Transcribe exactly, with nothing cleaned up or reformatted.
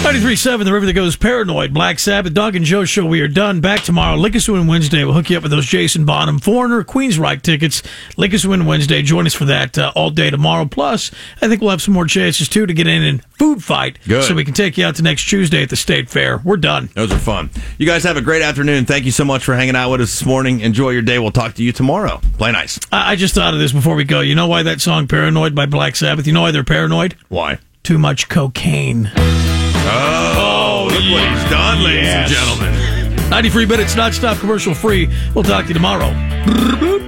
ninety-three point seven, the river that goes paranoid. Black Sabbath, Doug and Joe show. We are done. Back tomorrow. Lick Us Win Wednesday. We'll hook you up with those Jason Bonham Foreigner Queensryche tickets. Lick Us Win Wednesday. Join us for that uh, all day tomorrow. Plus, I think we'll have some more chances too to get in and food fight. Good. So we can take you out to next Tuesday at the State Fair. We're done. Those are fun. You guys have a great afternoon. Thank you so much for hanging out with us this morning. Enjoy your day. We'll talk to you tomorrow. Play nice. I, I just thought of this before we go. You know why that song Paranoid by Black Sabbath? You know why they're paranoid? Why? Too much cocaine. Oh, look what he's done, ladies Yes. and gentlemen. ninety-three minutes, non-stop commercial free. We'll talk to you tomorrow.